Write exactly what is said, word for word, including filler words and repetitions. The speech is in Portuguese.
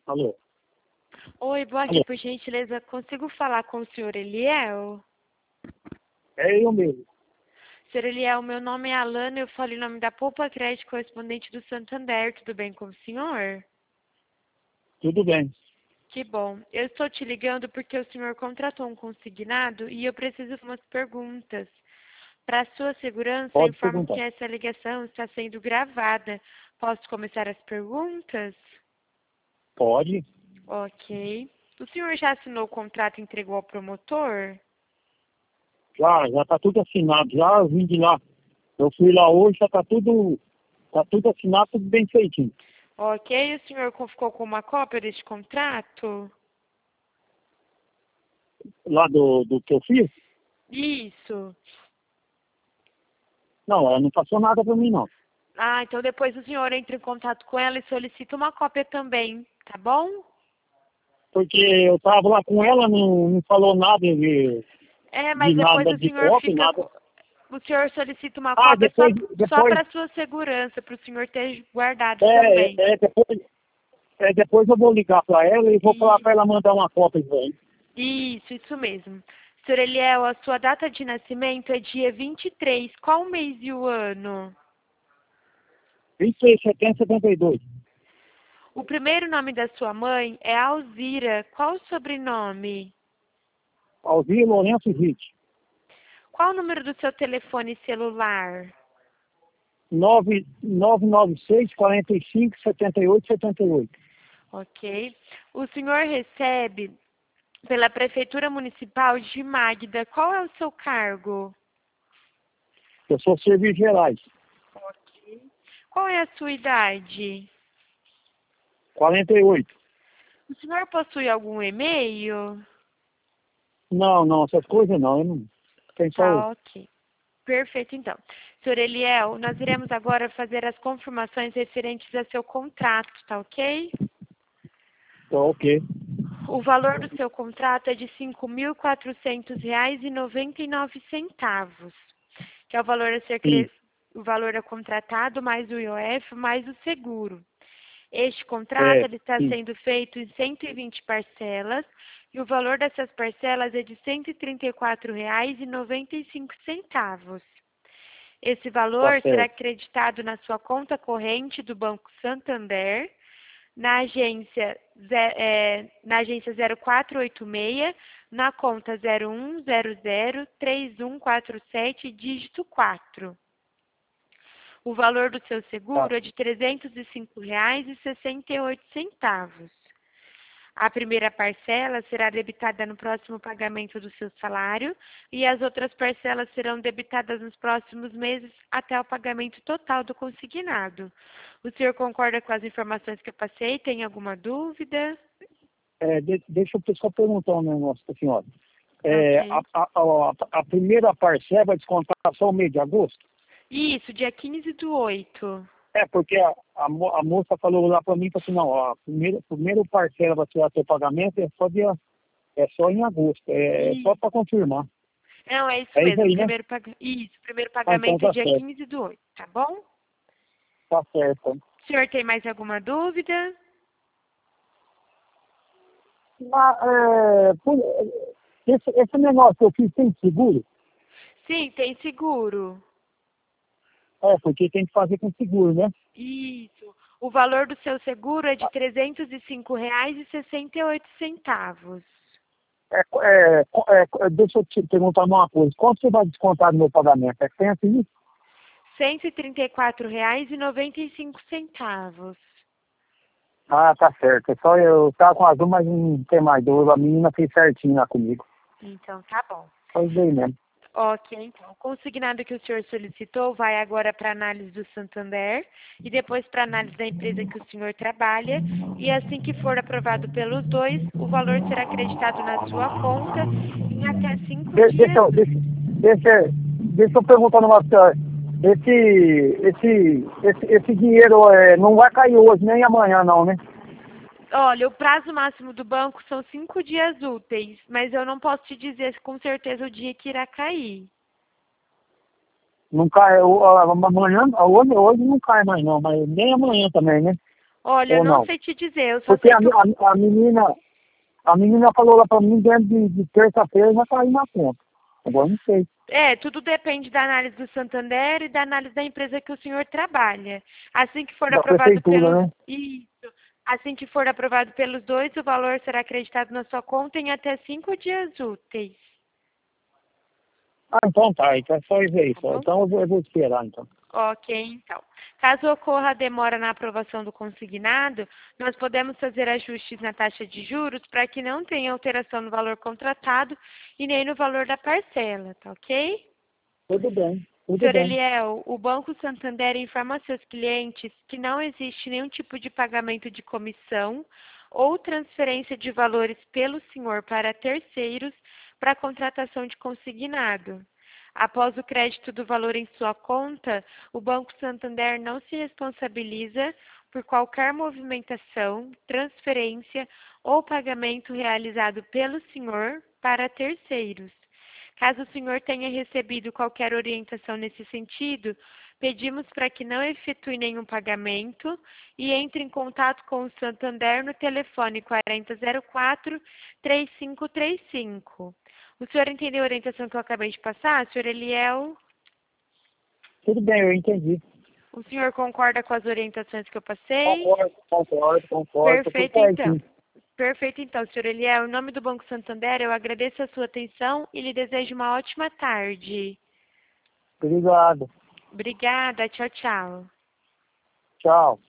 Alô? Oi, boa Alô? tarde, por gentileza. Consigo falar com o senhor Eliel? É eu mesmo. Senhor Eliel, meu nome é Alana, eu falo em nome da Poupa Crédito, correspondente do Santander. Tudo bem com o senhor? Tudo bem. Que bom. Eu estou te ligando porque o senhor contratou um consignado e eu preciso de umas perguntas. Para sua segurança, eu Pode informo perguntar. que essa ligação está sendo gravada. Posso começar as perguntas? Pode? Ok. O senhor já assinou o contrato e entregou ao promotor? Já, já tá tudo assinado. Já eu vim de lá. Eu fui lá hoje, já tá tudo, tá tudo assinado, tudo bem feitinho. Ok, o senhor com- ficou com uma cópia deste contrato? Lá do, do que eu fiz? Isso. Não, ela não passou nada pra mim, não. Ah, então depois o senhor entra em contato com ela e solicita uma cópia também, tá bom? Porque eu tava lá com ela, não, não falou nada de, É, de mas depois nada o de senhor cópia, fica nada. com... O senhor solicita uma Ah, cópia só, depois, só depois, para sua segurança, para o senhor ter guardado também. é, é, depois, é, depois eu vou ligar pra ela e vou falar E, pra ela mandar uma cópia pra ele. isso, isso mesmo. Senhor Eliel, a sua data de nascimento é dia vinte e três. Qual o mês e o ano? vinte e seis de setembro de setenta e dois. O primeiro nome da sua mãe é Alzira. Qual o sobrenome? Alzir Lourenço Ritt. Qual o número do seu telefone celular? nove nove seis, quatro cinco, sete oito sete oito. Ok. O senhor recebe pela Prefeitura Municipal de Magda. Qual é o seu cargo? Eu sou serviços gerais. Ok. Qual é a sua idade? quarenta e oito. O senhor possui algum e-mail? Não, não, essas coisas não. Eu não tem só o. Tá, ok. Perfeito, então. Senhor Eliel, nós iremos agora fazer as confirmações referentes a seu contrato, tá ok? Tá, ok. O valor do seu contrato é de cinco mil e quatrocentos reais e noventa e nove centavos, que é o valor a ser Sim. cre... o valor a contratado mais o I O F mais o seguro. Este contrato É, ele está sim. sendo feito em cento e vinte parcelas e o valor dessas parcelas é de cento e trinta e quatro reais e noventa e cinco centavos. Esse Tá valor será certo. acreditado na sua conta corrente do Banco Santander, na agência, ze- é, na agência zero quatro oito seis, na conta zero um zero zero três um quatro sete, dígito quatro. O valor do seu Tá. seguro é de trezentos e cinco reais e sessenta e oito centavos. A primeira parcela será debitada no próximo pagamento do seu salário e as outras parcelas serão debitadas nos próximos meses até o pagamento total do consignado. O senhor concorda com as informações que eu passei? Tem alguma dúvida? É, de- deixa eu só perguntar um negócio pra senhora. É, a, Ok. a, a, a primeira parcela vai descontar só o mês de agosto? Isso, dia quinze do oito. É, porque a, a, mo- a moça falou lá pra mim, falou assim, não, ó, a primeira, primeira parcela vai ser seu pagamento é só dia, é só em agosto, é só Isso. para confirmar. Não, é isso É isso mesmo. aí, né? Primeiro pag... Isso, primeiro Ah, então pagamento é tá dia certo. quinze do oito, tá bom? Tá certo. O senhor tem mais alguma dúvida? Mas, é, por- esse, esse negócio que eu fiz tem seguro? Sim, tem seguro. É, porque tem que fazer com seguro, né? Isso. O valor do seu seguro é de trezentos e cinco reais e sessenta e oito centavos. É, é, é, deixa eu te perguntar uma coisa. Quanto você vai descontar no meu pagamento? É cento e isso? cento e trinta e quatro reais e noventa e cinco centavos. Ah, tá certo. É só eu tava com azul, mas não tem mais dúvida. A menina fez certinho lá comigo. Então, tá bom. Foi bem mesmo. Ok, então. O consignado que o senhor solicitou vai agora para análise do Santander e depois para análise da empresa que o senhor trabalha. E assim que for aprovado pelos dois, o valor será acreditado na sua conta em até cinco De- deixa, dias. eu- deixa, deixa, deixa eu perguntar uma coisa. Esse, esse, esse, esse dinheiro é, não vai cair hoje nem amanhã, não, né? Olha, o prazo máximo do banco são cinco dias úteis, mas eu não posso te dizer com certeza o dia que irá cair. Não cai, o- a- amanhã, hoje, hoje não cai mais não, mas nem amanhã também, né? Olha, eu ou não não? sei te dizer, eu só Porque sei a, que o a, a menina, a menina falou lá para mim, dentro de, de terça-feira já tá aí na conta. Agora não sei. É, tudo depende da análise do Santander e da análise da empresa que o senhor trabalha. Assim que for Da aprovado prefeitura, pelos né? isso, assim que for aprovado pelos dois, o valor será acreditado na sua conta em até cinco dias úteis. Ah, então tá, então é só isso aí. Tá Só. bom? Então eu vou, eu vou esperar, então. Ok, então. Caso ocorra a demora na aprovação do consignado, nós podemos fazer ajustes na taxa de juros para que não tenha alteração no valor contratado e nem no valor da parcela, tá ok? Tudo bem, tudo Senhor bem. Eliel, o Banco Santander informa seus clientes que não existe nenhum tipo de pagamento de comissão ou transferência de valores pelo senhor para terceiros para a contratação de consignado. Após o crédito do valor em sua conta, o Banco Santander não se responsabiliza por qualquer movimentação, transferência ou pagamento realizado pelo senhor para terceiros. Caso o senhor tenha recebido qualquer orientação nesse sentido, pedimos para que não efetue nenhum pagamento e entre em contato com o Santander no telefone quarenta zero quatro, três cinco três cinco. O senhor entendeu a orientação que eu acabei de passar, senhor Eliel? Tudo bem, eu entendi. O senhor concorda com as orientações que eu passei? Concordo, concordo, concordo. Tô tudo Perfeito, então. certinho. Perfeito, então, senhor Eliel. Em nome do Banco Santander, eu agradeço a sua atenção e lhe desejo uma ótima tarde. Obrigado. Obrigada, tchau, tchau. Tchau.